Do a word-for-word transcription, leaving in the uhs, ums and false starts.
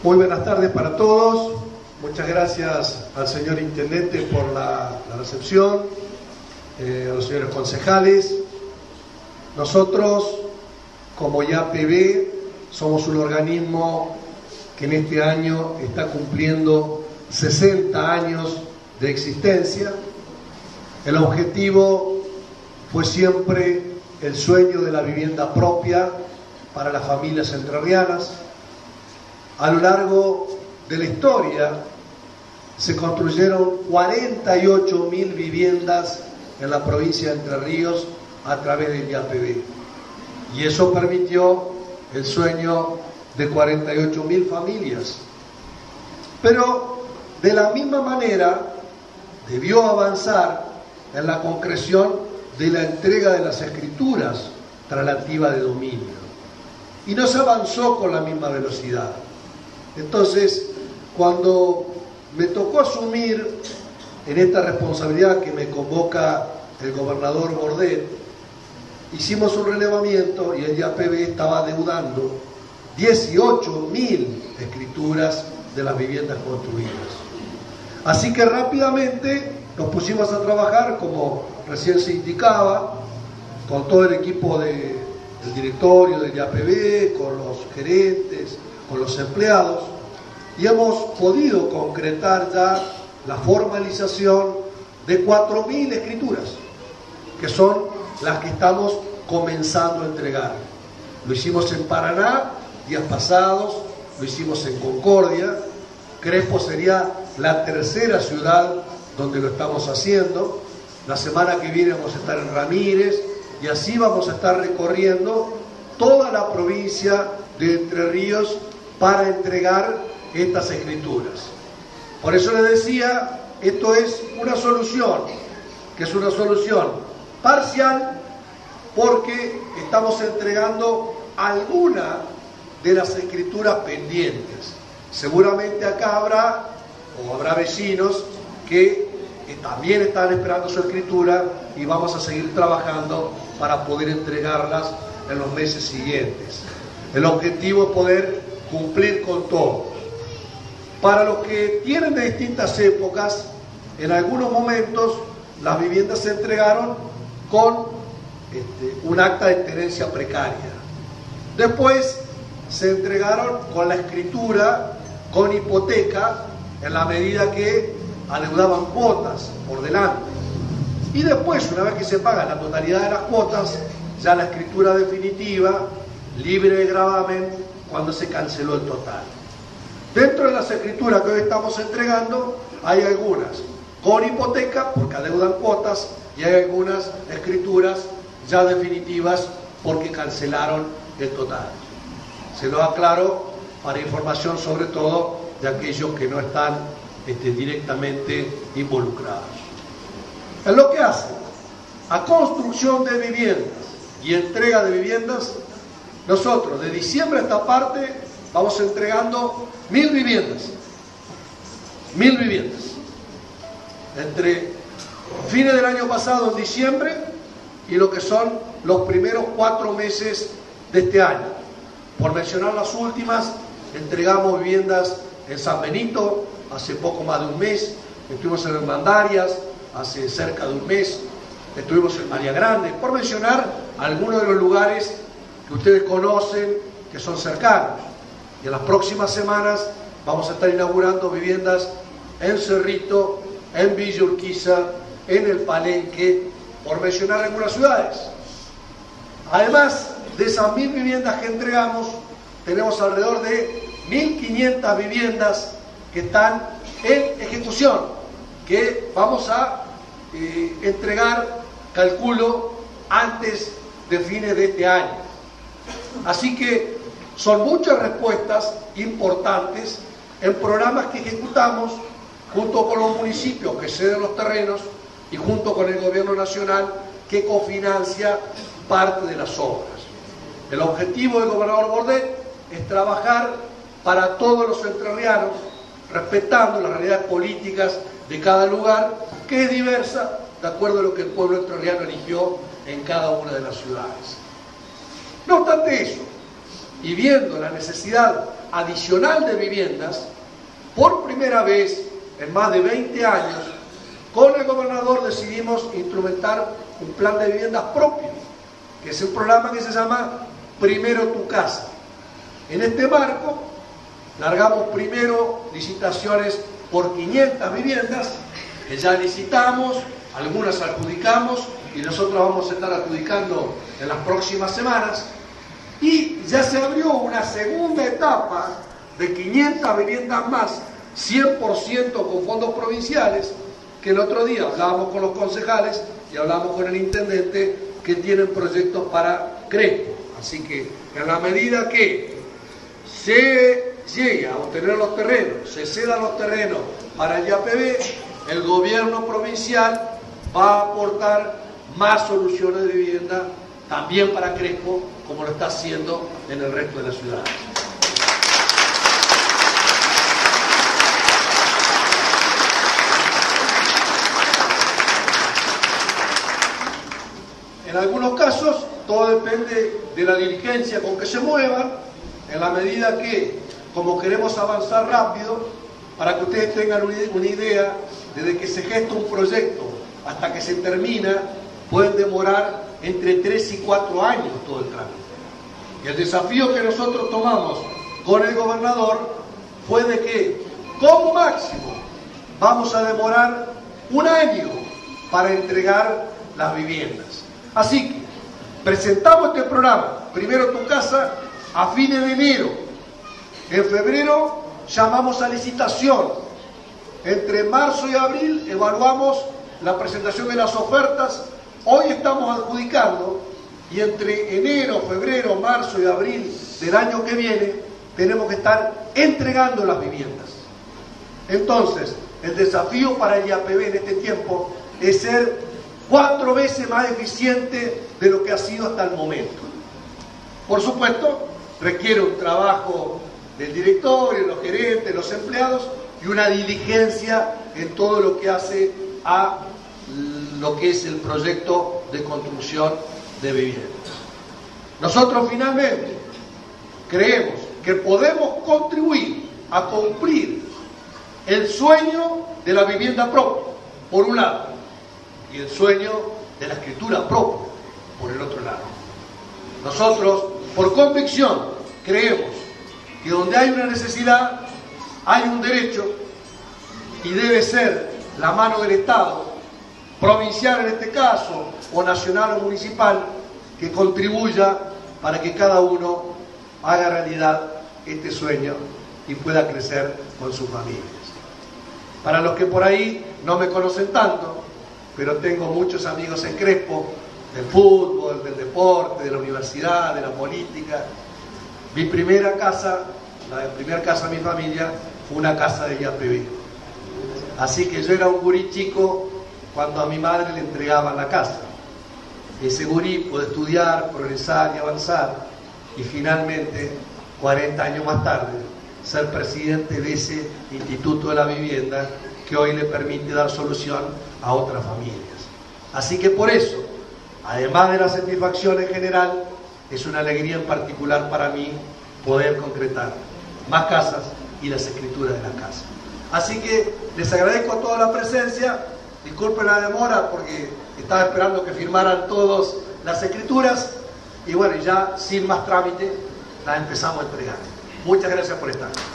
Muy buenas tardes para todos. Muchas gracias al señor Intendente por la, la recepción, eh, a los señores concejales. Nosotros, como Y A P B, somos un organismo que en este año está cumpliendo sesenta años de existencia. El objetivo fue siempre el sueño de la vivienda propia para las familias entrerrianas. A lo largo de la historia se construyeron cuarenta y ocho mil viviendas en la provincia de Entre Ríos a través del Y A P B. Y eso permitió el sueño de cuarenta y ocho mil familias. Pero de la misma manera debió avanzar en la concreción de la entrega de las escrituras traslativas de dominio. Y no se avanzó con la misma velocidad. Entonces, cuando me tocó asumir en esta responsabilidad que me convoca el gobernador Bordet, hicimos un relevamiento y el Y A P B estaba deudando dieciocho mil escrituras de las viviendas construidas. Así que rápidamente nos pusimos a trabajar, como recién se indicaba, con todo el equipo de, del directorio del Y A P B, con los gerentes, con los empleados, y hemos podido concretar ya la formalización de cuatro mil escrituras, que son las que estamos comenzando a entregar. Lo hicimos en Paraná días pasados, lo hicimos en Concordia. Crespo sería la tercera ciudad donde lo estamos haciendo. La semana que viene vamos a estar en Ramírez y así vamos a estar recorriendo toda la provincia de Entre Ríos para entregar estas escrituras. Por eso les decía, esto es una solución, que es una solución parcial, porque estamos entregando alguna de las escrituras pendientes. Seguramente acá habrá, o habrá vecinos que, que también están esperando su escritura y vamos a seguir trabajando para poder entregarlas en los meses siguientes. El objetivo es poder cumplir con todo. Para los que tienen de distintas épocas, en algunos momentos las viviendas se entregaron con este, un acta de tenencia precaria. Después se entregaron con la escritura, con hipoteca, en la medida que adeudaban cuotas por delante. Y después, una vez que se paga la totalidad de las cuotas, ya la escritura definitiva, libre de gravamen, cuando se canceló el total. Dentro de las escrituras que hoy estamos entregando, hay algunas con hipoteca, porque adeudan cuotas, y hay algunas escrituras ya definitivas, porque cancelaron el total. Se lo aclaro para información sobre todo de aquellos que no están este, directamente involucrados. En lo que hace a construcción de viviendas y entrega de viviendas, nosotros de diciembre a esta parte vamos entregando mil viviendas. Mil viviendas. Entre fines del año pasado, en diciembre, y lo que son los primeros cuatro meses de este año. Por mencionar las últimas, entregamos viviendas en San Benito hace poco más de un mes, estuvimos en Hermandarias hace cerca de un mes, estuvimos en María Grande, por mencionar algunos de los lugares que ustedes conocen, que son cercanos. Y en las próximas semanas vamos a estar inaugurando viviendas en Cerrito, en Villa Urquiza, en el Palenque, por mencionar algunas ciudades. Además de esas mil viviendas que entregamos, tenemos alrededor de mil quinientas viviendas que están en ejecución, que vamos a eh, entregar, calculo, antes de fines de este año. Así que son muchas respuestas importantes en programas que ejecutamos junto con los municipios que ceden los terrenos y junto con el gobierno nacional que cofinancia parte de las obras. El objetivo del gobernador Bordet es trabajar para todos los entrerrianos, respetando las realidades políticas de cada lugar, que es diversa de acuerdo a lo que el pueblo entrerriano eligió en cada una de las ciudades. No obstante eso, y viendo la necesidad adicional de viviendas, por primera vez en más de veinte años, con el gobernador decidimos instrumentar un plan de viviendas propio, que es un programa que se llama Primero Tu Casa. En este marco, largamos primero licitaciones por quinientas viviendas, que ya licitamos, algunas adjudicamos y nosotros vamos a estar adjudicando en las próximas semanas. Y ya se abrió una segunda etapa de quinientas viviendas más, cien por ciento con fondos provinciales, que el otro día hablábamos con los concejales y hablamos con el intendente que tienen proyectos para Crespo. Así que en la medida que se llegue a obtener los terrenos, se cedan los terrenos para el I A P B, el gobierno provincial va a aportar más soluciones de vivienda también para Crespo, como lo está haciendo en el resto de la ciudad. En algunos casos, todo depende de la diligencia con que se muevan, en la medida que, como queremos avanzar rápido, para que ustedes tengan una idea, desde que se gesta un proyecto hasta que se termina, pueden demorar entre tres y cuatro años todo el trámite. Y el desafío que nosotros tomamos con el gobernador fue de que, como máximo, vamos a demorar un año para entregar las viviendas. Así que presentamos este programa, Primero Tu Casa, a fines de enero. En febrero llamamos a licitación. Entre marzo y abril evaluamos la presentación de las ofertas. Hoy estamos adjudicando y entre enero, febrero, marzo y abril del año que viene tenemos que estar entregando las viviendas. Entonces, el desafío para el I A P B en este tiempo es ser cuatro veces más eficiente de lo que ha sido hasta el momento. Por supuesto, requiere un trabajo del directorio, los gerentes, los empleados y una diligencia en todo lo que hace a lo que es el proyecto de construcción de viviendas. Nosotros finalmente creemos que podemos contribuir a cumplir el sueño de la vivienda propia, por un lado, y el sueño de la escritura propia, por el otro lado. Nosotros, por convicción, creemos que donde hay una necesidad, hay un derecho, y debe ser la mano del Estado, provincial en este caso, o nacional o municipal, que contribuya para que cada uno haga realidad este sueño y pueda crecer con sus familias. Para los que por ahí no me conocen tanto, pero tengo muchos amigos en Crespo, del fútbol, del deporte, de la universidad, de la política. Mi primera casa, la primera casa de mi familia, fue una casa de I A P B. Así que yo era un gurí chico cuando a mi madre le entregaban la casa. Ese gurí pudo estudiar, progresar y avanzar, y finalmente, cuarenta años más tarde, ser presidente de ese Instituto de la Vivienda que hoy le permite dar solución a otras familias. Así que por eso, además de la satisfacción en general, es una alegría en particular para mí poder concretar más casas y las escrituras de la casa. Así que les agradezco a toda la presencia, disculpen la demora porque estaba esperando que firmaran todos las escrituras y bueno, ya sin más trámite las empezamos a entregar. Muchas gracias por estar.